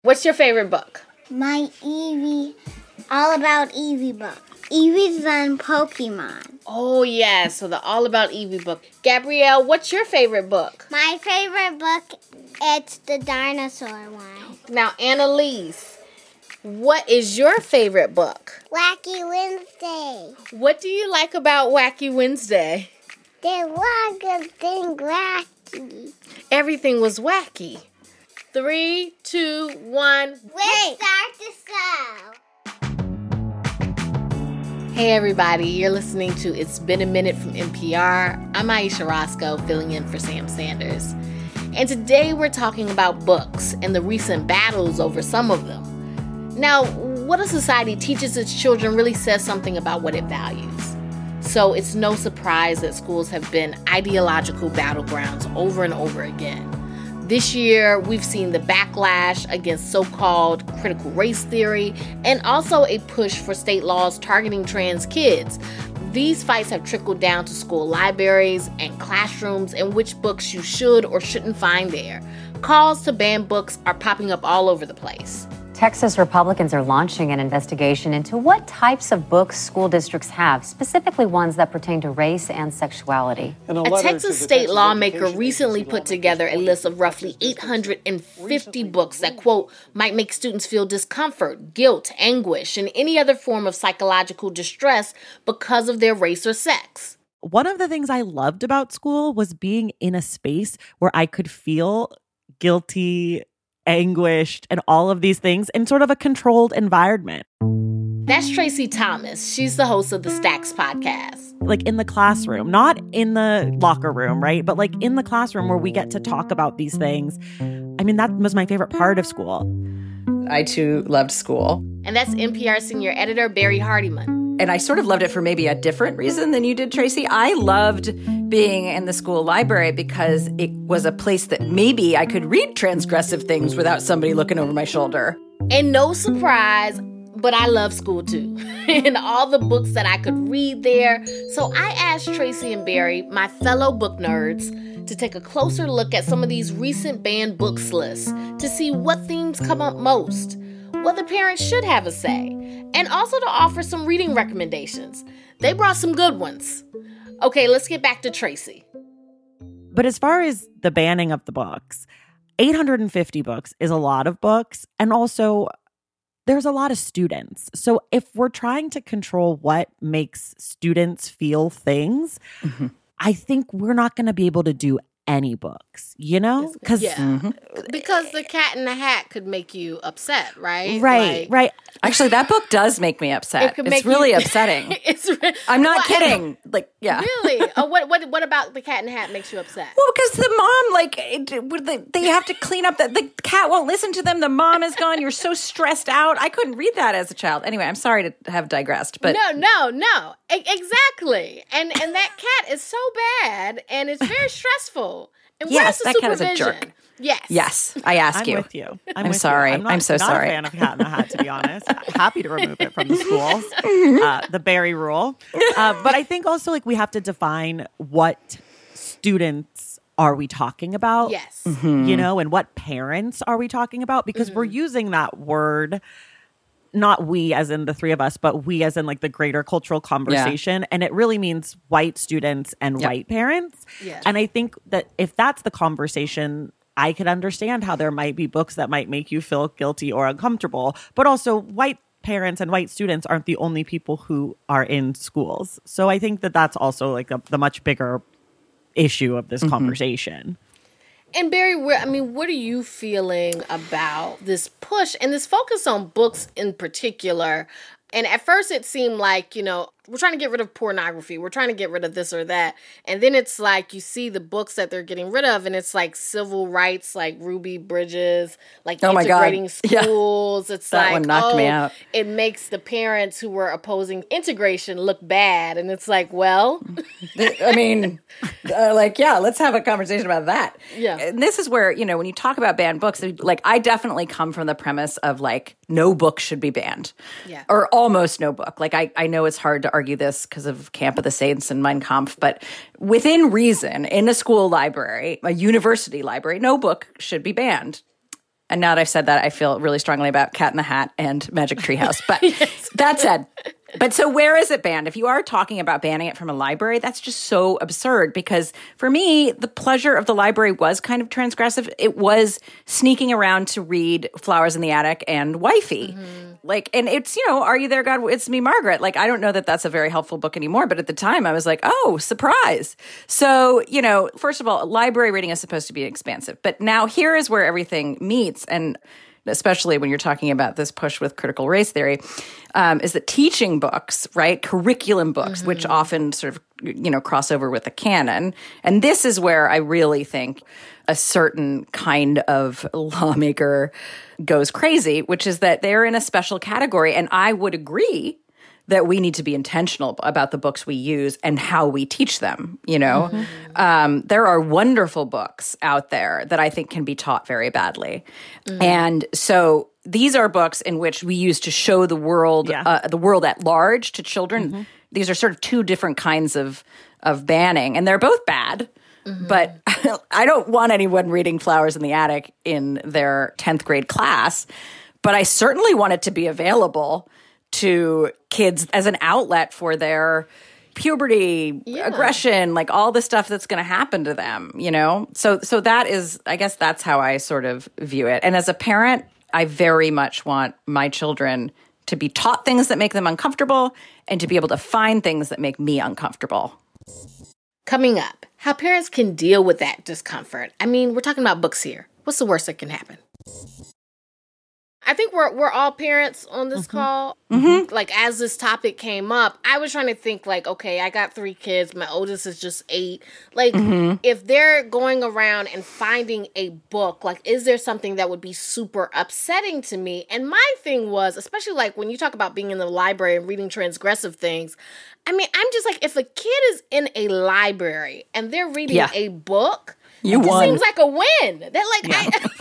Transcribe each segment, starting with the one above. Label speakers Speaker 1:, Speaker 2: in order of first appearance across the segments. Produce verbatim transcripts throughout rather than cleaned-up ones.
Speaker 1: What's your favorite book?
Speaker 2: My Eevee, All About Eevee book. Eevee's on Pokemon.
Speaker 1: Oh, yeah. So the All About Eevee book. Gabrielle, what's your favorite book?
Speaker 2: My favorite book, it's the dinosaur one.
Speaker 1: Now, Annalise, what is your favorite book?
Speaker 2: Wacky Wednesday.
Speaker 1: What do you like about Wacky Wednesday?
Speaker 2: There was a thing wacky.
Speaker 1: Everything was wacky. Three, two, one.
Speaker 2: Let's start the show.
Speaker 1: Hey everybody, you're listening to It's Been a Minute from N P R. I'm Aisha Roscoe, filling in for Sam Sanders. And today we're talking about books and the recent battles over some of them. Now, what a society teaches its children really says something about what it values. So it's no surprise that schools have been ideological battlegrounds over and over again. This year, we've seen the backlash against so-called critical race theory and also a push for state laws targeting trans kids. These fights have trickled down to school libraries and classrooms and which books you should or shouldn't find there. Calls to ban books are popping up all over the place.
Speaker 3: Texas Republicans are launching an investigation into what types of books school districts have, specifically ones that pertain to race and sexuality.
Speaker 1: A, a Texas state Texas lawmaker recently put together a list of roughly eight hundred fifty books that, quote, might make students feel discomfort, guilt, anguish, and any other form of psychological distress because of their race or sex.
Speaker 4: One of the things I loved about school was being in a space where I could feel guilty, anguished, and all of these things in sort of a controlled environment.
Speaker 1: That's Tracy Thomas. She's the host of the Stacks podcast.
Speaker 4: Like in the classroom, not in the locker room, right? But like in the classroom where we get to talk about these things. I mean, that was my favorite part of school.
Speaker 5: I too loved school.
Speaker 1: And that's N P R senior editor Barry Hardiman.
Speaker 5: And I sort of loved it for maybe a different reason than you did, Tracy. I loved being in the school library because it was a place that maybe I could read transgressive things without somebody looking over my shoulder.
Speaker 1: And no surprise, but I love school too. And all the books that I could read there. So I asked Tracy and Barry, my fellow book nerds, to take a closer look at some of these recent banned books lists to see what themes come up most, whether parents should have a say, and also to offer some reading recommendations. They brought some good ones. Okay, let's get back to Tracy.
Speaker 4: But as far as the banning of the books, eight hundred fifty books is a lot of books, and also there's a lot of students. So if we're trying to control what makes students feel things, mm-hmm. I think we're not going to be able to do any books, you know?
Speaker 1: Because yeah. mm-hmm. because the Cat in the Hat could make you upset, right?
Speaker 4: Right,
Speaker 1: like,
Speaker 4: right.
Speaker 5: Actually, that book does make me upset. It it's really you, upsetting. It's re- I'm not well, kidding. Like, yeah.
Speaker 1: Really? Oh, what what what about the Cat in the Hat makes you upset?
Speaker 5: Well, because the mom, like, it, they have to clean up. The, the cat won't listen to them. The mom is gone. You're so stressed out. I couldn't read that as a child. Anyway, I'm sorry to have digressed, but
Speaker 1: no, no, no, e- exactly. And and that cat is so bad, and it's very stressful. And
Speaker 5: yes,
Speaker 1: that
Speaker 5: cat is a jerk.
Speaker 1: Yes.
Speaker 5: Yes, I ask
Speaker 4: I'm
Speaker 5: you.
Speaker 4: with you. I'm,
Speaker 5: I'm
Speaker 4: with
Speaker 5: sorry.
Speaker 4: You. I'm, not,
Speaker 5: I'm so
Speaker 4: not
Speaker 5: sorry.
Speaker 4: I'm not a fan of Cat in the Hat, to be honest. Happy to remove it from the schools. Uh, the Barry rule. Uh, but I think also like we have to define what students are we talking about?
Speaker 1: Yes.
Speaker 4: Mm-hmm. You know, and what parents are we talking about? Because mm-hmm. we're using that word, not we as in the three of us, but we as in like the greater cultural conversation. Yeah. And it really means white students and yep. white parents.
Speaker 1: Yeah.
Speaker 4: And I think that if that's the conversation, I could understand how there might be books that might make you feel guilty or uncomfortable. But also white parents and white students aren't the only people who are in schools. So I think that that's also like a, the much bigger issue of this mm-hmm. conversation.
Speaker 1: And Barry, I mean, what are you feeling about this push and this focus on books in particular? And at first it seemed like, you know, we're trying to get rid of pornography. We're trying to get rid of this or that. And then it's like you see the books that they're getting rid of and it's like civil rights, like Ruby Bridges, like
Speaker 5: oh
Speaker 1: integrating schools.
Speaker 5: Yeah.
Speaker 1: It's
Speaker 5: that
Speaker 1: like,
Speaker 5: one knocked
Speaker 1: oh,
Speaker 5: me out.
Speaker 1: It makes the parents who were opposing integration look bad. And it's like, well.
Speaker 5: I mean, uh, like, yeah, let's have a conversation about that.
Speaker 1: Yeah.
Speaker 5: And this is where, you know, when you talk about banned books, like I definitely come from the premise of like no book should be banned.
Speaker 1: Yeah.
Speaker 5: Or almost no book. Like I, I know it's hard to argue this because of Camp of the Saints and Mein Kampf, but within reason, in a school library, a university library, no book should be banned. And now that I've said that, I feel really strongly about Cat in the Hat and Magic Tree House. But yes. That said, but so where is it banned? If you are talking about banning it from a library, that's just so absurd because for me, the pleasure of the library was kind of transgressive. It was sneaking around to read Flowers in the Attic and Wifey. Mm-hmm. Like, and it's, you know, Are You There, God? It's Me, Margaret. Like, I don't know that that's a very helpful book anymore, but at the time I was like, oh, surprise. So, you know, first of all, library reading is supposed to be expansive. But now here is where everything meets. And especially when you're talking about this push with critical race theory, um, is that teaching books, right, curriculum books, mm-hmm. which often sort of, you know, cross over with the canon. And this is where I really think a certain kind of lawmaker goes crazy, which is that they're in a special category. And I would agree that we need to be intentional about the books we use and how we teach them, you know? Mm-hmm. Um, there are wonderful books out there that I think can be taught very badly. Mm-hmm. And so these are books in which we use to show the world, yeah. uh, the world at large to children. Mm-hmm. These are sort of two different kinds of, of banning, and they're both bad. Mm-hmm. But I don't want anyone reading Flowers in the Attic in their tenth grade class, but I certainly want it to be available to kids as an outlet for their puberty, yeah. aggression, like all the stuff that's going to happen to them, you know? So so that is, I guess that's how I sort of view it. And as a parent, I very much want my children to be taught things that make them uncomfortable and to be able to find things that make me uncomfortable.
Speaker 1: Coming up, how parents can deal with that discomfort. I mean, we're talking about books here. What's the worst that can happen? I think we're we're all parents on this mm-hmm. call. Mm-hmm. Like, as this topic came up, I was trying to think, like, okay, I got three kids. My oldest is just eight. Like, mm-hmm. if they're going around and finding a book, like, is there something that would be super upsetting to me? And my thing was, especially, like, when you talk about being in the library and reading transgressive things, I mean, I'm just like, if a kid is in a library and they're reading yeah. a book,
Speaker 5: you
Speaker 1: it
Speaker 5: won.
Speaker 1: Just seems like a win. They're like, yeah. I...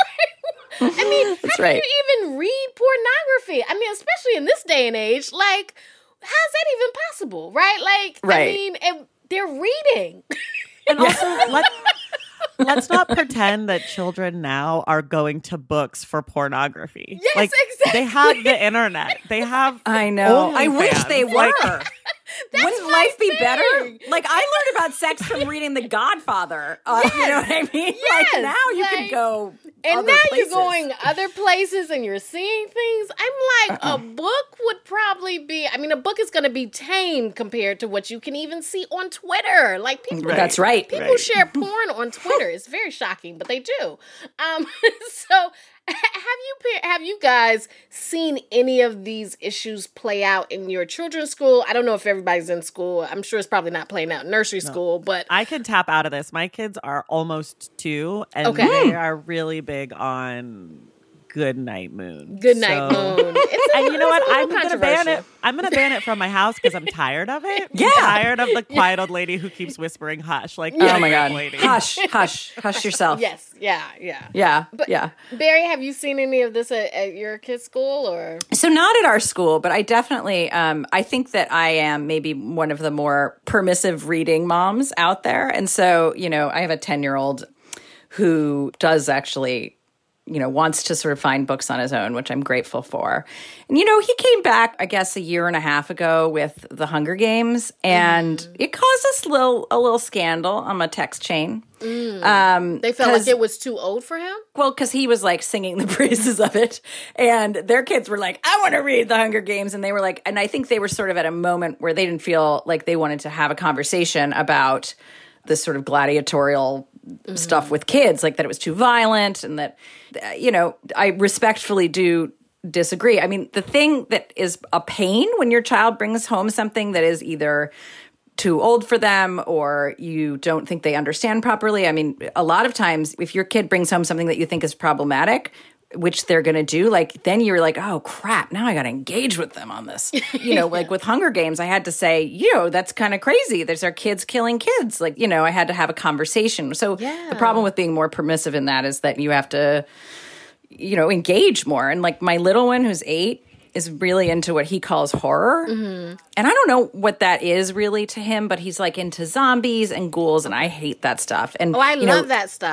Speaker 1: I mean,
Speaker 5: That's
Speaker 1: how
Speaker 5: right.
Speaker 1: can you even read pornography? I mean, especially in this day and age, like, how's that even possible, right? Like,
Speaker 5: right.
Speaker 1: I mean, and they're reading.
Speaker 4: And also, let, let's not pretend that children now are going to books for pornography.
Speaker 1: Yes,
Speaker 4: like,
Speaker 1: exactly.
Speaker 4: They have the internet. They have
Speaker 5: I know.
Speaker 4: OnlyFans.
Speaker 5: I wish they were.
Speaker 4: Like,
Speaker 1: That's
Speaker 5: Wouldn't life be
Speaker 1: thing.
Speaker 5: better? Like, I learned about sex from reading The Godfather. Uh,
Speaker 1: yes.
Speaker 5: You know what I mean?
Speaker 1: Yes.
Speaker 5: Like, now you
Speaker 1: like,
Speaker 5: can go
Speaker 1: And
Speaker 5: other
Speaker 1: now
Speaker 5: places.
Speaker 1: you're going other places and you're seeing things. I'm like, uh-uh. a book would probably be, I mean, a book is going to be tame compared to what you can even see on Twitter. Like, people.
Speaker 5: Right. That's right.
Speaker 1: People
Speaker 5: right.
Speaker 1: share porn on Twitter. It's very shocking, but they do. Um, so... Have you have you guys seen any of these issues play out in your children's school? I don't know if everybody's in school. I'm sure it's probably not playing out in nursery no. school, but
Speaker 4: I can tap out of this. My kids are almost two, and
Speaker 1: okay.
Speaker 4: they are really big on Good Night Moon.
Speaker 1: Good Night
Speaker 4: so,
Speaker 1: Moon. It's a,
Speaker 4: and you know what? I'm
Speaker 1: going
Speaker 4: to ban it. I'm going to ban it from my house because I'm tired of it.
Speaker 5: Yeah.
Speaker 4: I'm tired of the quiet old lady who keeps whispering hush. Like,
Speaker 5: oh my God.
Speaker 4: Lady.
Speaker 5: Hush, hush, hush yourself.
Speaker 1: Yes. Yeah. Yeah.
Speaker 5: Yeah.
Speaker 1: But
Speaker 5: yeah.
Speaker 1: Barry, have you seen any of this at, at your kids' school or?
Speaker 5: So not at our school, but I definitely, um, I think that I am maybe one of the more permissive reading moms out there. And so, you know, I have a ten-year-old who does actually, you know, wants to sort of find books on his own, which I'm grateful for. And, you know, he came back, I guess, a year and a half ago with The Hunger Games, and mm. it caused us a little, a little scandal on my text chain.
Speaker 1: Mm. Um, they felt like it was too old for him?
Speaker 5: Well, because he was, like, singing the praises of it, and their kids were like, I want to read The Hunger Games, and they were like, and I think they were sort of at a moment where they didn't feel like they wanted to have a conversation about this sort of gladiatorial mm. stuff with kids, like that it was too violent and that, you know, I respectfully do disagree. I mean, the thing that is a pain when your child brings home something that is either too old for them or you don't think they understand properly. I mean, a lot of times if your kid brings home something that you think is problematic, which they're going to do, like, then you're like, oh, crap, now I got to engage with them on this. You know, like with Hunger Games, I had to say, you know, that's kind of crazy. There's our kids killing kids. Like, you know, I had to have a conversation. So
Speaker 1: yeah.
Speaker 5: the problem with being more permissive in that is that you have to, you know, engage more. And like my little one who's eight is really into what he calls horror. Mm-hmm. And I don't know what that is really to him, but he's like into zombies and ghouls, and I hate that stuff. And
Speaker 1: oh, I
Speaker 5: you
Speaker 1: love
Speaker 5: know,
Speaker 1: that stuff.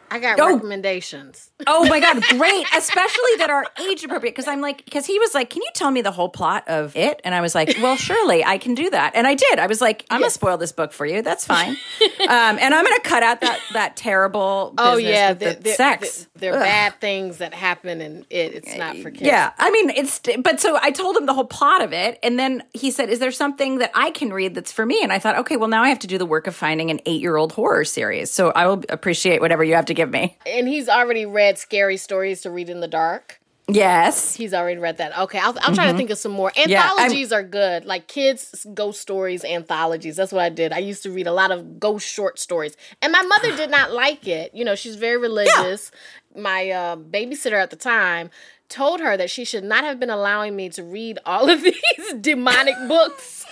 Speaker 1: I got
Speaker 5: Oh.
Speaker 1: recommendations.
Speaker 5: Oh my God, great. Especially that are age appropriate. Because I'm like, because he was like, can you tell me the whole plot of it? And I was like, well, surely I can do that. And I did. I was like, I'm going to spoil this book for you. That's fine. um, and I'm going to cut out that that terrible business
Speaker 1: Oh yeah,
Speaker 5: with the
Speaker 1: there- there-
Speaker 5: sex.
Speaker 1: there are bad things that happen in it. It's not for kids.
Speaker 5: Yeah, I mean, it's, but so I told him the whole plot of it. And then he said, is there something that I can read that's for me? And I thought, okay, well, now I have to do the work of finding an eight year old horror series. So I will appreciate whatever you have to give me.
Speaker 1: And he's already read Scary Stories to Read in the Dark.
Speaker 5: Yes.
Speaker 1: He's already read that. Okay, I'll, I'll try to think of some more.
Speaker 5: Yeah, I'm-
Speaker 1: Anthologies are good. Like kids' ghost stories, anthologies. That's what I did. I used to read a lot of ghost short stories. And my mother did not like it. You know, she's very religious. My uh, babysitter at the time told her that she should not have been allowing me to read all of these demonic books.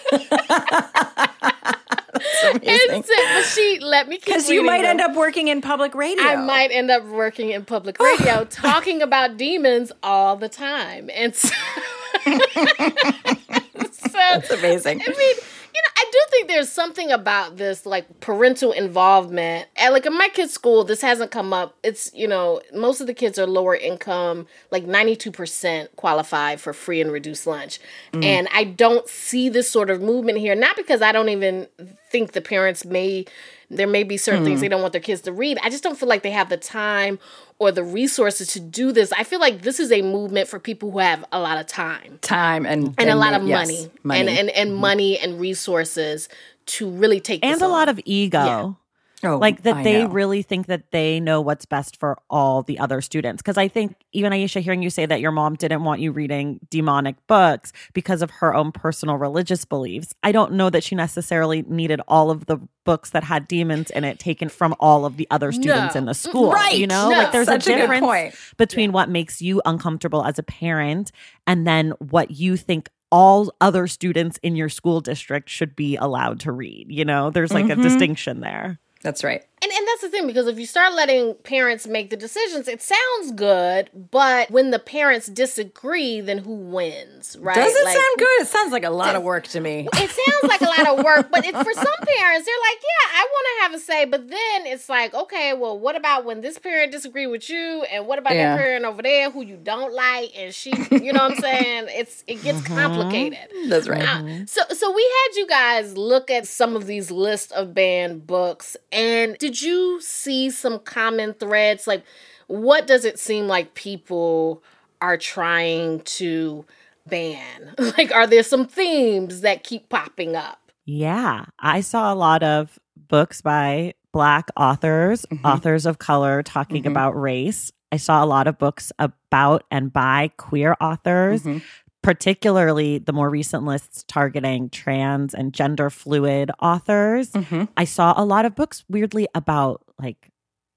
Speaker 1: And said, but she let me keep
Speaker 5: Because you
Speaker 1: reading
Speaker 5: might
Speaker 1: them.
Speaker 5: end up working in public radio.
Speaker 1: I might end up working in public radio talking about demons all the time. And so, so
Speaker 5: That's amazing.
Speaker 1: I mean, you know, I do think there's something about this, like parental involvement. And like in my kids' school, this hasn't come up. It's, you know, most of the kids are lower income, like ninety-two percent qualify for free and reduced lunch. Mm. And I don't see this sort of movement here, not because I don't even think the parents may, there may be certain mm. things they don't want their kids to read. I just don't feel like they have the time or the resources to do this. I feel like this is a movement for people who have a lot of time.
Speaker 5: Time and
Speaker 1: And, and a lot of
Speaker 5: yes,
Speaker 1: money.
Speaker 5: money.
Speaker 1: And, and, and mm-hmm. money and resources to really take this
Speaker 4: And a
Speaker 1: on.
Speaker 4: lot of ego.
Speaker 1: Yeah.
Speaker 5: Oh,
Speaker 4: like that
Speaker 5: I
Speaker 4: they
Speaker 5: know.
Speaker 4: really think that they know what's best for all the other students. Because I think even Aisha, hearing you say that your mom didn't want you reading demonic books because of her own personal religious beliefs, I don't know that she necessarily needed all of the books that had demons in it taken from all of the other students
Speaker 1: No.
Speaker 4: in the school.
Speaker 5: Right.
Speaker 4: You know,
Speaker 1: No.
Speaker 4: like there's
Speaker 5: Such
Speaker 4: a
Speaker 5: a good
Speaker 4: difference
Speaker 5: point.
Speaker 4: between what makes you uncomfortable as a parent and then what you think all other students in your school district should be allowed to read. You know, there's like
Speaker 5: Mm-hmm.
Speaker 4: a distinction there.
Speaker 5: That's right.
Speaker 1: And, and that's the thing, because if you start letting parents make the decisions, it sounds good, but when the parents disagree, then who wins, right?
Speaker 5: Does it
Speaker 1: Like,
Speaker 5: sound good? It sounds like a lot of work to me.
Speaker 1: It sounds like a lot of work, but it, for some parents, they're like, yeah, I want to have a say, but then it's like, okay, well, what about when this parent disagree with you, and what about
Speaker 5: Yeah.
Speaker 1: that parent over there who you don't like, and she, you know what I'm saying? It's It gets complicated.
Speaker 5: That's right.
Speaker 1: Uh, so, so we had you guys look at some of these lists of banned books, and did you see some common threads? Like, what does it seem like people are trying to ban? Like, are there some themes that keep popping up?
Speaker 4: Yeah, I saw a lot of books by Black authors,
Speaker 5: Mm-hmm.
Speaker 4: authors of color talking
Speaker 5: Mhm.
Speaker 4: about race. I saw a lot of books about and by queer authors,
Speaker 5: Mhm.
Speaker 4: particularly the more recent lists targeting trans and gender fluid authors.
Speaker 5: Mhm.
Speaker 4: I saw a lot of books weirdly about like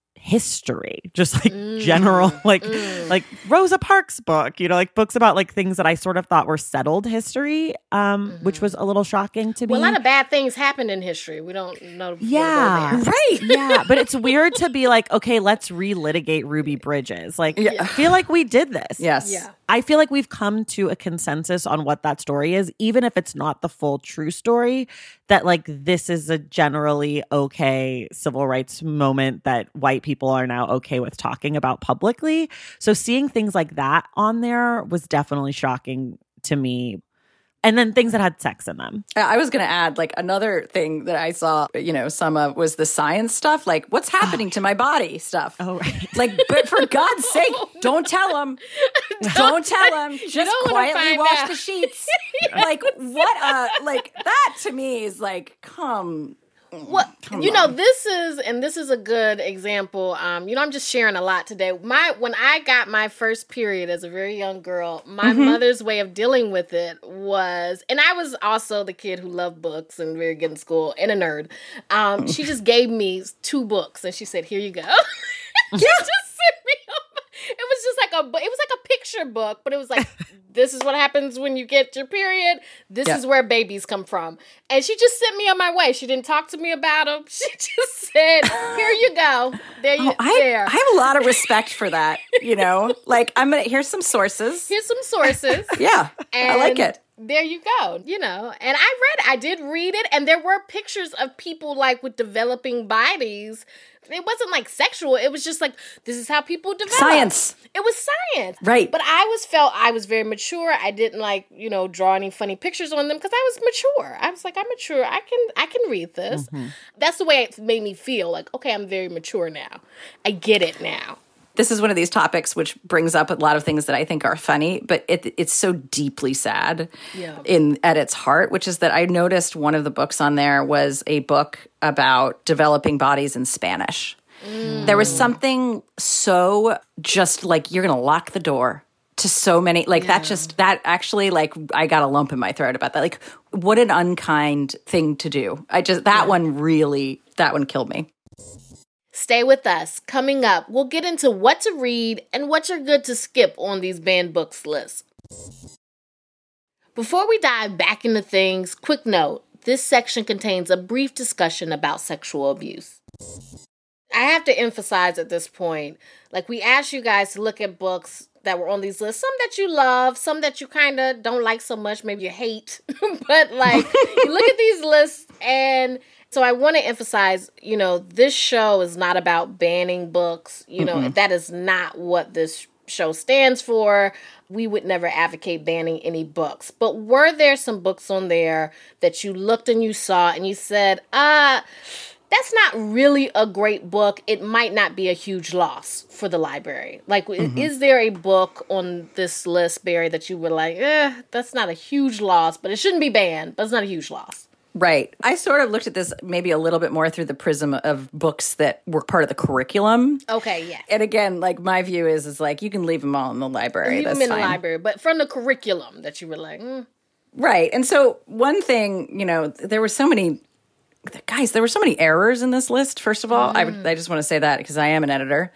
Speaker 4: history, just like
Speaker 1: Mm,
Speaker 4: general, like
Speaker 1: mm.
Speaker 4: like Rosa Parks' book, you know, like books about like things that I sort of thought were settled history, um, which was a little shocking to
Speaker 1: Well, a
Speaker 4: me.
Speaker 1: lot of bad things happened in history. We don't know. before we go
Speaker 4: Yeah.
Speaker 1: there.
Speaker 5: Right.
Speaker 4: Yeah, but it's weird to be like, okay, let's relitigate Ruby Bridges. Like,
Speaker 5: Yeah.
Speaker 4: I feel like we did this.
Speaker 5: Yes.
Speaker 1: Yeah.
Speaker 4: I feel like we've come to a consensus on what that story is, even if it's not the full true story, that like this is a generally okay civil rights moment that white people are now okay with talking about publicly. So seeing things like that on there was definitely shocking to me. And then things that had sex in them.
Speaker 5: I was going to add, like, another thing that I saw, you know, some of was the science stuff, like, what's happening to my body stuff.
Speaker 4: Oh, right.
Speaker 5: Like, but for God's sake, don't tell them. Don't tell them. Just
Speaker 1: don't wanna
Speaker 5: quietly
Speaker 1: find
Speaker 5: wash
Speaker 1: out.
Speaker 5: the sheets. Like, what a, like, that to me is like, come.
Speaker 1: Well,
Speaker 5: Come
Speaker 1: you know,
Speaker 5: on.
Speaker 1: this is, and this is a good example. Um, you know, I'm just sharing a lot today. My when I got my first period as a very young girl, my
Speaker 5: Mm-hmm.
Speaker 1: mother's way of dealing with it was, and I was also the kid who loved books and very good in school and a nerd. Um, she just gave me two books and she said, "Here you go." She just sent me. A, it was just like a, it was like a picture book, but it was like, this is what happens when you get your period. This
Speaker 5: Yeah.
Speaker 1: is where babies come from. And she just sent me on my way. She didn't talk to me about them. She just said, "Here you go. There you
Speaker 5: Oh, I,
Speaker 1: there.
Speaker 5: I have a lot of respect for that, you know? Like, I'm going to, here's some sources.
Speaker 1: Here's some sources."
Speaker 5: Yeah, I like
Speaker 1: And
Speaker 5: it.
Speaker 1: There you go. You know, and I read, I did read it, and there were pictures of people like with developing bodies it wasn't like sexual. It was just like, this is how people develop.
Speaker 5: Science.
Speaker 1: It was science.
Speaker 5: Right.
Speaker 1: But I was felt I was very mature. I didn't like, you know, draw any funny pictures on them because I was mature. I was like, I'm mature. I can I can read this. Mm-hmm. That's the way it made me feel. Like, okay, I'm very mature now. I get it now.
Speaker 5: This is one of these topics which brings up a lot of things that I think are funny, but it, it's so deeply sad yeah. in at its heart, which is that I noticed one of the books on there was a book about developing bodies in Spanish. Mm. There was something so just like you're going to lock the door to so many, like yeah. that just, that actually like I got a lump in my throat about that. Like what an unkind thing to do. I just, that yeah. one really, that one killed me.
Speaker 1: Stay with us. Coming up, we'll get into what to read and what you're good to skip on these banned books lists. Before we dive back into things, quick note, this section contains a brief discussion about sexual abuse. I have to emphasize at this point, like we asked you guys to look at books that were on these lists, some that you love, some that you kind of don't like so much, maybe you hate, but like you look at these lists and so I want to emphasize, you know, this show is not about banning books. You know, mm-hmm. that is not what this show stands for. We would never advocate banning any books. But were there some books on there that you looked and you saw and you said, uh, that's not really a great book. It might not be a huge loss for the library. Like, mm-hmm. is there a book on this list, Barry, that you were like, eh, that's not a huge loss, but it shouldn't be banned, but it's not a huge loss?
Speaker 5: Right. I sort of looked at this maybe a little bit more through the prism of books that were part of the curriculum.
Speaker 1: Okay, yeah.
Speaker 5: And again, like my view is, is like you can leave them all in the library.
Speaker 1: Leave
Speaker 5: That's
Speaker 1: them in
Speaker 5: fine.
Speaker 1: the library, but from the curriculum that you were like, mm.
Speaker 5: Right. And so one thing, you know, there were so many, guys, there were so many errors in this list, first of all. Mm. I, I just want to say that because I am an editor.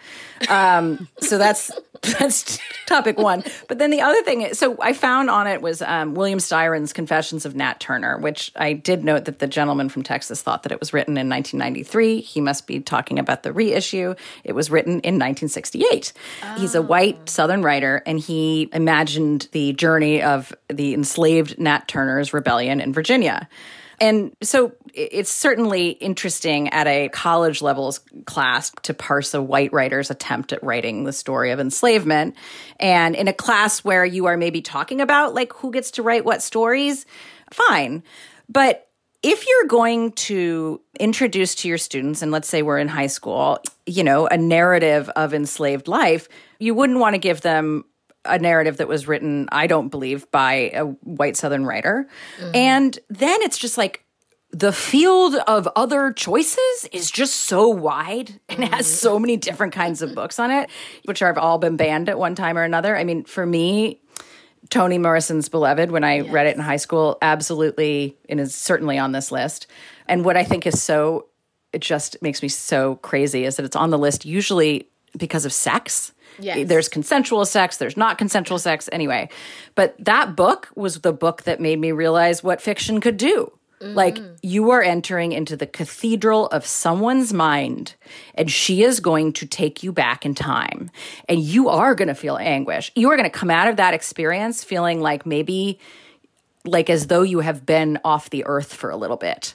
Speaker 5: Um, so that's that's topic one. But then the other thing, is, so I found on it was um, William Styron's Confessions of Nat Turner, which I did note that the gentleman from Texas thought that it was written in nineteen ninety-three. He must be talking about the reissue. It was written in nineteen sixty-eight. Oh. He's a white Southern writer, and he imagined the journey of the enslaved Nat Turner's rebellion in Virginia. And so it's certainly interesting at a college levels class to parse a white writer's attempt at writing the story of enslavement. And in a class where you are maybe talking about like who gets to write what stories, fine. But if you're going to introduce to your students, and let's say we're in high school, you know, a narrative of enslaved life, you wouldn't want to give them a narrative that was written, I don't believe, by a white Southern writer. Mm-hmm. And then it's just like the field of other choices is just so wide and mm-hmm. has so many different kinds of books on it, which have all been banned at one time or another. I mean, for me, Toni Morrison's Beloved, when I yes. read it in high school, absolutely, and is certainly on this list. And what I think is so, it just makes me so crazy is that it's on the list usually because of sex. Yes. There's consensual sex, there's not consensual sex, anyway. But that book was the book that made me realize what fiction could do. Mm-hmm. Like, you are entering into the cathedral of someone's mind, and she is going to take you back in time. And you are going to feel anguish. You are going to come out of that experience feeling like maybe, like as though you have been off the earth for a little bit.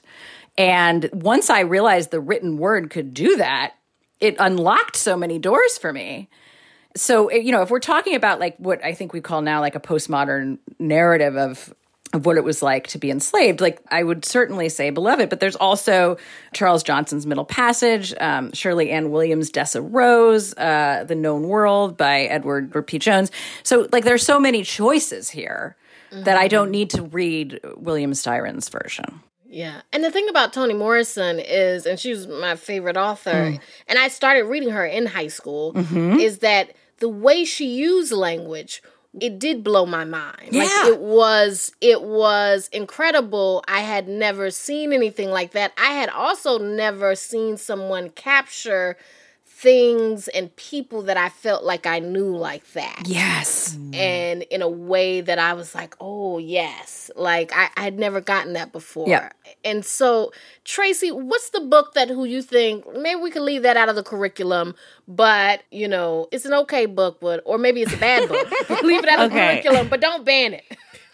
Speaker 5: And once I realized the written word could do that, it unlocked so many doors for me. So, you know, if we're talking about like what I think we call now like a postmodern narrative of of what it was like to be enslaved, like I would certainly say Beloved, but there's also Charles Johnson's Middle Passage, um, Shirley Ann Williams' Dessa Rose, uh, The Known World by Edward P. Jones. So like there's so many choices here mm-hmm. that I don't need to read William Styron's version.
Speaker 1: Yeah. And the thing about Toni Morrison is, and she was my favorite author, mm. and I started reading her in high school, mm-hmm. is that the way she used language, it did blow my mind.
Speaker 5: Yeah.
Speaker 1: Like it was, it was incredible. I had never seen anything like that. I had also never seen someone capture things and people that I felt like I knew like that.
Speaker 5: Yes.
Speaker 1: And in a way that I was like, oh, yes. Like, I, I had never gotten that before.
Speaker 5: Yeah.
Speaker 1: And so, Tracy, what's the book that who you think, maybe we could leave that out of the curriculum, but, you know, it's an okay book, but or maybe it's a bad book. Leave it out of
Speaker 4: okay.
Speaker 1: the curriculum, but don't ban it.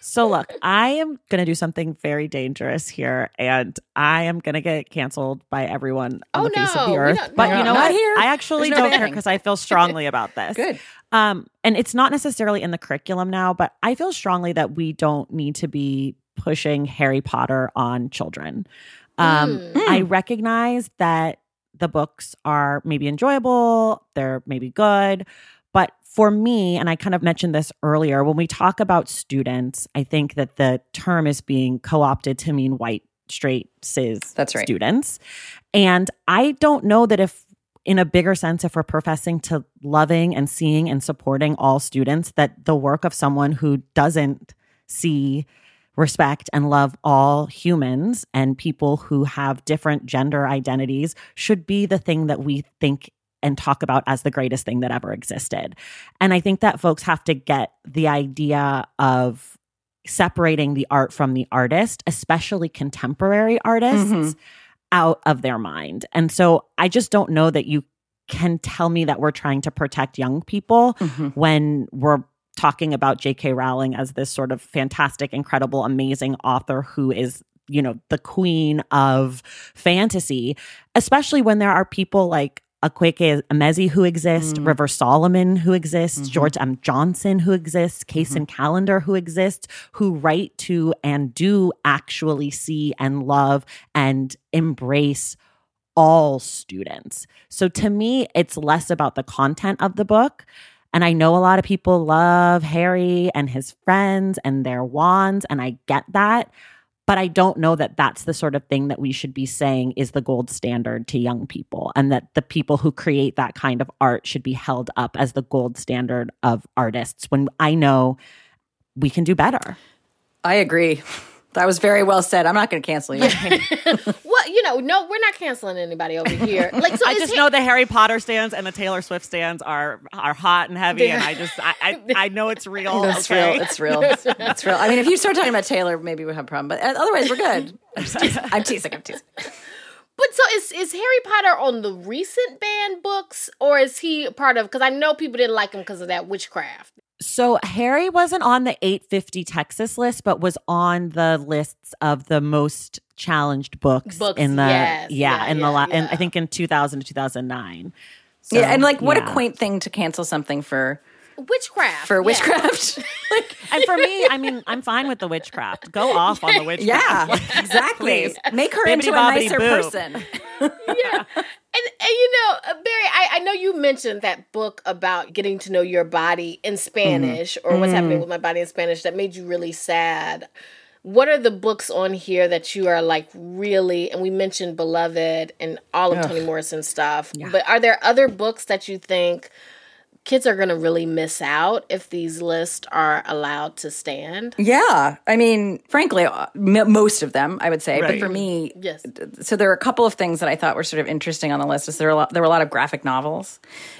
Speaker 4: So look, I am going to do something very dangerous here, and I am going to get canceled by everyone on
Speaker 1: Oh,
Speaker 4: the face of the
Speaker 1: no. We
Speaker 4: earth.
Speaker 1: don't-
Speaker 4: But
Speaker 1: no,
Speaker 4: you know
Speaker 5: not
Speaker 4: what?
Speaker 5: here.
Speaker 4: I actually
Speaker 5: There's no
Speaker 4: don't care
Speaker 5: banning.
Speaker 4: because I feel strongly about this.
Speaker 5: Good.
Speaker 4: Um, and it's not necessarily in the curriculum now, but I feel strongly that we don't need to be pushing Harry Potter on children. Um,
Speaker 1: Mm.
Speaker 4: I recognize that the books are maybe enjoyable, they're maybe good, but for me, and I kind of mentioned this earlier, when we talk about students, I think that the term is being co-opted to mean white, straight, cis
Speaker 5: That's right.
Speaker 4: students. And I don't know that if, in a bigger sense, if we're professing to loving and seeing and supporting all students, that the work of someone who doesn't see, respect, and love all humans and people who have different gender identities should be the thing that we think and talk about as the greatest thing that ever existed. And I think that folks have to get the idea of separating the art from the artist, especially contemporary artists,
Speaker 5: Mhm.
Speaker 4: out of their mind. And so I just don't know that you can tell me that we're trying to protect young people
Speaker 5: Mhm.
Speaker 4: when we're talking about J K Rowling as this sort of fantastic, incredible, amazing author who is, you know, the queen of fantasy, especially when there are people like Akwaeke Emezi who exist,
Speaker 5: Mm.
Speaker 4: River Solomon who exists,
Speaker 5: Mhm.
Speaker 4: George M. Johnson who exists, Kaysen Callender who exists, who write to and do actually see and love and embrace all students. So to me, it's less about the content of the book. And I know a lot of people love Harry and his friends and their wands, and I get that. But I don't know that that's the sort of thing that we should be saying is the gold standard to young people, and that the people who create that kind of art should be held up as the gold standard of artists, when I know we can do better.
Speaker 5: I agree. That was very well said. I'm not going to cancel you.
Speaker 1: Well, you know, no, we're not canceling anybody over here. Like, so
Speaker 4: I
Speaker 1: is
Speaker 4: just
Speaker 1: he-
Speaker 4: know the Harry Potter stands and the Taylor Swift stands are are hot and heavy, and I just I I, I know it's real.
Speaker 5: It's
Speaker 4: okay?
Speaker 5: real. It's real. It's real. I mean, if you start talking about Taylor, maybe we have a problem. But otherwise, we're good. I'm just teasing. I'm teasing. I'm teasing.
Speaker 1: But so is is Harry Potter on the recent banned books, or is he part of? Because I know people didn't like him because of that witchcraft.
Speaker 4: So Harry wasn't on the eight fifty Texas list, but was on the lists of the most challenged books,
Speaker 1: Books,
Speaker 4: in the
Speaker 1: yes,
Speaker 4: yeah,
Speaker 1: yeah,
Speaker 4: in the
Speaker 1: yeah,
Speaker 4: la- in,
Speaker 1: yeah.
Speaker 4: I think in two thousand to two thousand nine. So,
Speaker 5: Yeah, and like, what
Speaker 4: yeah.
Speaker 5: a quaint thing to cancel something for
Speaker 1: Witchcraft
Speaker 5: for
Speaker 1: yeah.
Speaker 5: witchcraft. Like,
Speaker 4: And for me, I mean, I'm fine with the witchcraft. Go off on the witchcraft.
Speaker 5: yeah, exactly.
Speaker 4: Please.
Speaker 5: Make her into a
Speaker 4: Bibbidi-bobbidi
Speaker 5: nicer
Speaker 4: boo.
Speaker 5: person.
Speaker 1: Yeah. And, and you know, uh, Barry, I, I know you mentioned that book about getting to know your body in Spanish, or what's happening with my body in Spanish, that made you really sad. What are the books on here that you are like really, and we mentioned Beloved and all of
Speaker 5: Ugh.
Speaker 1: Toni Morrison's stuff, but are there other books that you think kids are going to really miss out if these lists are allowed to stand?
Speaker 5: Yeah, I mean, frankly, uh, m- most of them, I would say. But
Speaker 4: Right.
Speaker 5: for me,
Speaker 1: Yes.
Speaker 5: so there are a couple of things that I thought were sort of interesting on the list. Is there were a lot, there were a lot of graphic novels,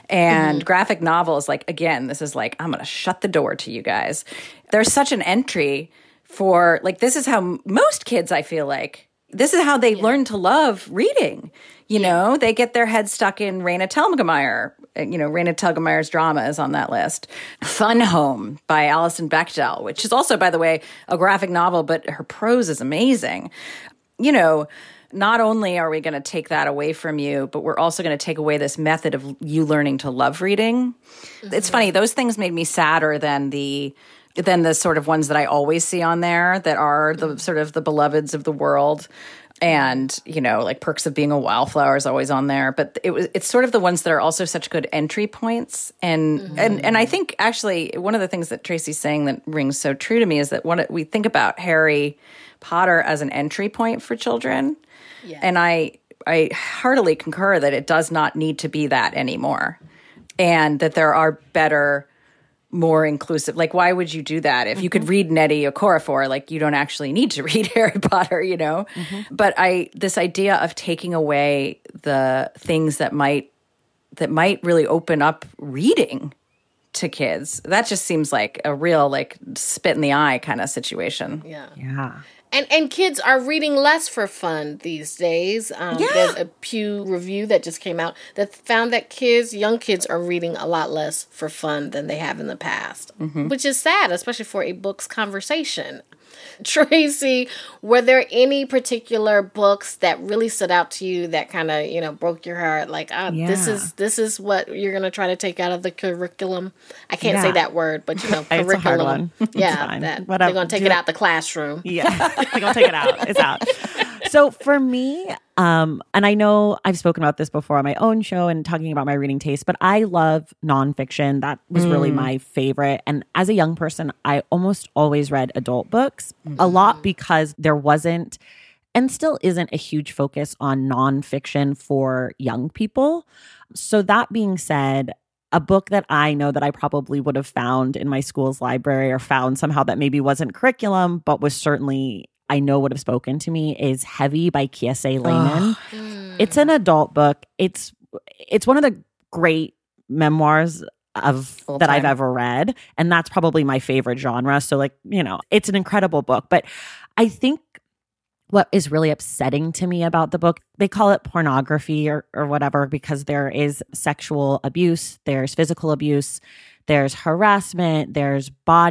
Speaker 5: and graphic novels, like, again, this is like, I'm going to shut the door to you guys. There's such an entry for, like, this is how m- most kids, I feel like, this is how they learn to love reading. You know, they get their head stuck in Raina Telgemeier. You know, Raina Telgemeier's drama is on that list. Fun Home by Alison Bechdel, which is also, by the way, a graphic novel, but her prose is amazing. You know, not only are we going to take that away from you, but we're also going to take away this method of you learning to love reading. Mm-hmm. It's funny, those things made me sadder than the than the sort of ones that I always see on there that are the sort of the beloveds of the world. And, you know, like Perks of Being a Wildflower is always on there. But it was it's sort of the ones that are also such good entry points. And mm-hmm. and and I think actually one of the things that Tracy's saying that rings so true to me is that when we think about Harry Potter as an entry point for children, yeah. and I I heartily concur that it does not need to be that anymore. And that there are better, more inclusive. Like, why would you do that? If mm-hmm. you could read Nnedi Okorafor, like, you don't actually need to read Harry Potter, you know? Mm-hmm. But I, this idea of taking away the things that might, that might really open up reading to kids, that just seems like a real, like, spit in the eye kind of situation.
Speaker 1: Yeah.
Speaker 4: Yeah.
Speaker 1: And and kids are reading less for fun these days. Um,
Speaker 5: Yeah.
Speaker 1: There's a Pew review that just came out that found that kids, young kids, are reading a lot less for fun than they have in the past,
Speaker 5: Mm-hmm.
Speaker 1: which is sad, especially for a books conversation. Tracy, were there any particular books that really stood out to you that kind of, you know, broke your heart? Like, oh, this
Speaker 4: Yeah.
Speaker 1: is this is what you're going to try to take out of the curriculum? I can't say
Speaker 4: Yeah.
Speaker 1: that word, but, you know,
Speaker 4: It's a hard
Speaker 1: curriculum.
Speaker 4: one. It's
Speaker 1: Yeah,
Speaker 4: fine.
Speaker 1: that,
Speaker 4: Whatever.
Speaker 1: they're going to take
Speaker 4: Do
Speaker 1: it
Speaker 4: it.
Speaker 1: out the classroom.
Speaker 4: Yeah, we're gonna take it out. It's out. So for me, um, and I know I've spoken about this before on my own show and talking about my reading taste, but I love nonfiction. That was really my favorite. And as a young person, I almost always read adult books, a lot because there wasn't and still isn't a huge focus on nonfiction for young people. So that being said, a book that I know that I probably would have found in my school's library or found somehow that maybe wasn't curriculum, but was certainly, I know would have spoken to me, is Heavy by Kiese Layman. It's an adult book. It's it's one of the great memoirs of
Speaker 5: Full
Speaker 4: that I've
Speaker 5: time.
Speaker 4: ever read. And that's probably my favorite genre. So like, you know, it's an incredible book. But I think what is really upsetting to me about the book, they call it pornography or, or whatever, because there is sexual abuse, there's physical abuse, there's harassment, there's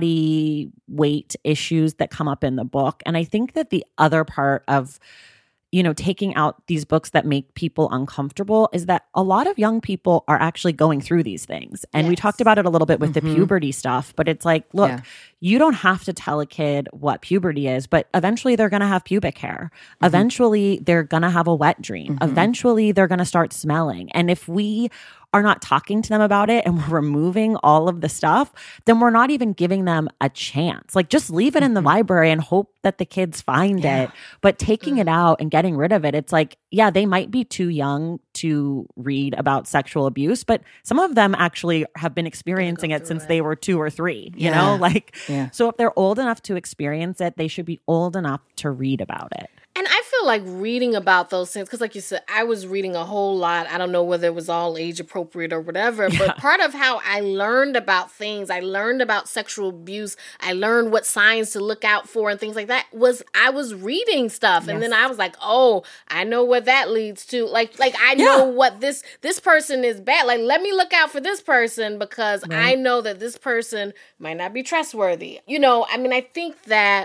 Speaker 4: body weight issues that come up in the book. And I think that the other part of, you know, taking out these books that make people uncomfortable is that a lot of young people are actually going through these things. And we
Speaker 1: Yes.
Speaker 4: talked about it a little bit with the puberty stuff, but it's like, look,
Speaker 5: Yeah.
Speaker 4: you don't have to tell a kid what puberty is, but eventually they're going to have pubic hair. Eventually they're going to have a wet dream. Eventually they're going to start smelling. And if we are not talking to them about it and we're removing all of the stuff, then we're not even giving them a chance. Like, just leave it in the library and hope that the kids find it. But taking it out and getting rid of it, it's like, yeah, they might be too young to read about sexual abuse, but some of them actually have been experiencing it since they were two or three, you
Speaker 5: Yeah.
Speaker 4: know, like,
Speaker 5: Yeah.
Speaker 4: so if they're old enough to experience it, they should be old enough to read about it.
Speaker 1: And I feel like reading about those things, because like you said, I was reading a whole lot. I don't know whether it was all age appropriate or whatever, but part of how I learned about things, I learned about sexual abuse, I learned what signs to look out for and things like that, was I was reading stuff. And then I was like, oh, I know what that leads to. Like, like I know what this, this person is bad. Like, let me look out for this person because I know that this person might not be trustworthy. You know, I mean, I think that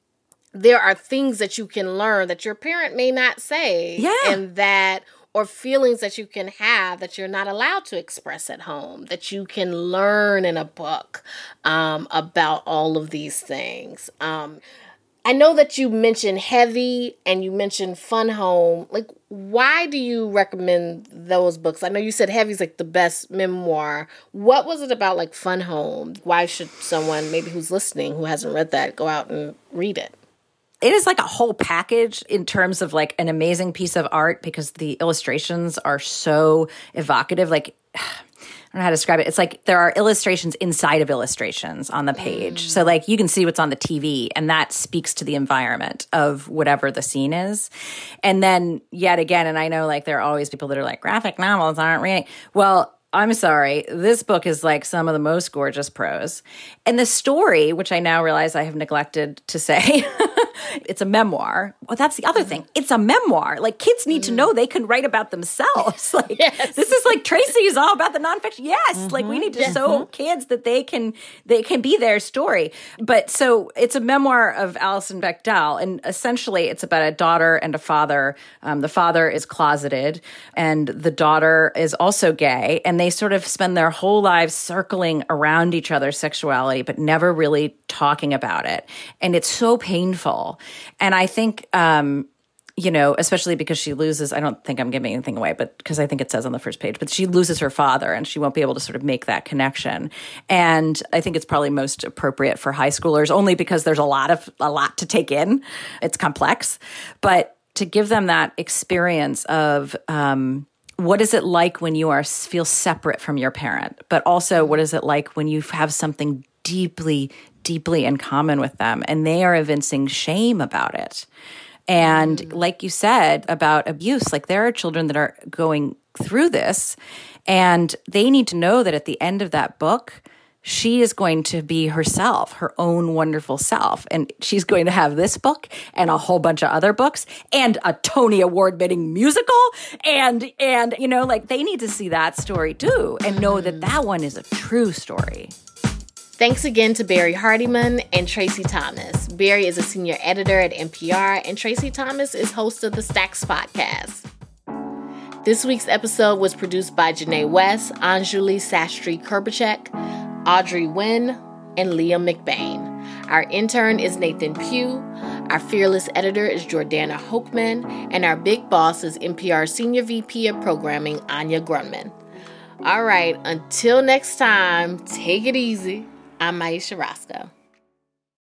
Speaker 1: there are things that you can learn that your parent may not say.
Speaker 5: Yeah.
Speaker 1: And that, or feelings that you can have that you're not allowed to express at home, that you can learn in a book um, about all of these things. Um, I know that you mentioned Heavy and you mentioned Fun Home. Like, why do you recommend those books? I know you said Heavy's like the best memoir. What was it about like Fun Home? Why should someone maybe who's listening who hasn't read that go out and read it?
Speaker 5: It is like a whole package in terms of like an amazing piece of art because the illustrations are so evocative. Like, I don't know how to describe it. It's like there are illustrations inside of illustrations on the page. Mm. So like you can see what's on the T V and that speaks to the environment of whatever the scene is. And then yet again, and I know like there are always people that are like graphic novels aren't reading. Well, I'm sorry. This book is like some of the most gorgeous prose. And the story, which I now realize I have neglected to say, it's a memoir. Well, that's the other thing. It's a memoir. Like kids need mm. to know they can write about themselves. Like
Speaker 1: yes.
Speaker 5: This is like Tracy is all about the nonfiction. Yes. Mm-hmm. Like we need to yeah. show kids that they can, they can be their story. But so it's a memoir of Alison Bechdel. And essentially it's about a daughter and a father. Um, the father is closeted and the daughter is also gay. And they sort of spend their whole lives circling around each other's sexuality, but never really talking about it. And it's so painful. And I think, um, you know, especially because she loses, I don't think I'm giving anything away, but because I think it says on the first page, but she loses her father and she won't be able to sort of make that connection. And I think it's probably most appropriate for high schoolers only because there's a lot of, a lot to take in. It's complex, but to give them that experience of, um, what is it like when you are feel separate from your parent, but also what is it like when you have something deeply, deeply in common with them and they are evincing shame about it. And mm. like you said about abuse, like there are children that are going through this and they need to know that at the end of that book, she is going to be herself, her own wonderful self. And she's going to have this book and a whole bunch of other books and a Tony Award-winning musical. And, and you know, like they need to see that story too and know that that one is a true story.
Speaker 1: Thanks again to Barry Hardiman and Tracy Thomas. Barry is a senior editor at N P R, and Tracy Thomas is host of the Stacks podcast. This week's episode was produced by Janae West, Anjuli Sastry-Kurbacek, Audrey Nguyen, and Liam McBain. Our intern is Nathan Pugh. Our fearless editor is Jordana Hochman. And our big boss is N P R Senior V P of Programming, Anya Grunman. All right, until next time, take it easy. I'm Aisha Roscoe.